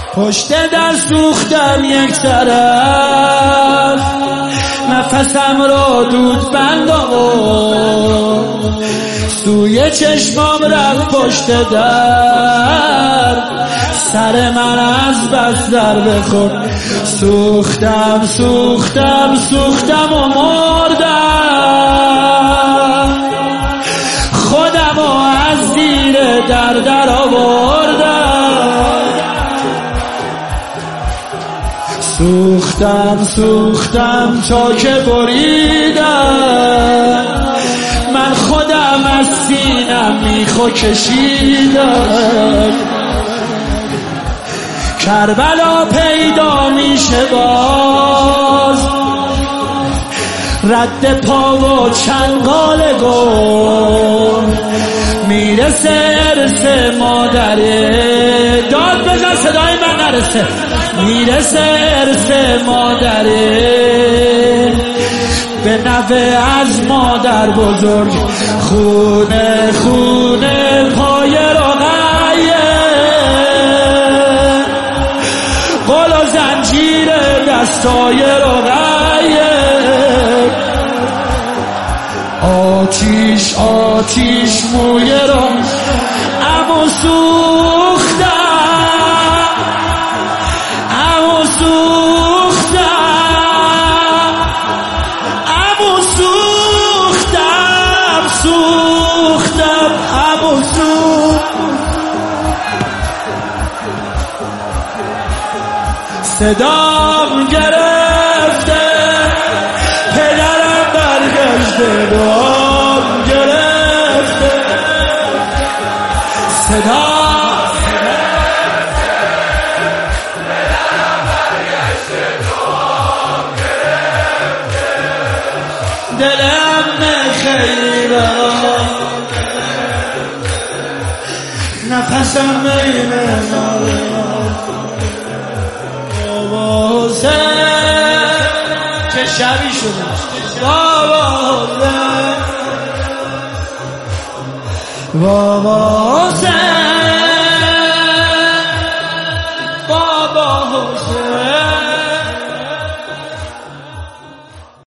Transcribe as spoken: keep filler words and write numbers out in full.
پشت در سوختم یک طرف، نفسم را دود بند آورد، سوی چشمام رفت پشت در، سر من از بس ضربه خورد. سوختم سوختم سوختم و مردم، خودم و از زیر در در آوردم. سوختم سوختم تا که بریدم، من خودم از سینم میخو کشیدم. کربلا پیدا میشه باز، رد پا و چنگال گم، میرسه ارث مادره، داد بزن صدای من نرسه، میرسه ارث مادره، به نوه از مادر بزرگ، خونه خونه پای رقیه، قل و زنجیر دستای رقیه. آتیش آتیش موی را امو سوختم، امو سوختم، امو سوختم، سوختم، امو سوختم. صدام گرفته، پدرم برگشته، دام گرفته، صدا پدرم برگشته، دام گرفته، دلم خیلی برام گرفته، نفسم میمه بابازه، چه شبی شده بابازه، بابازه.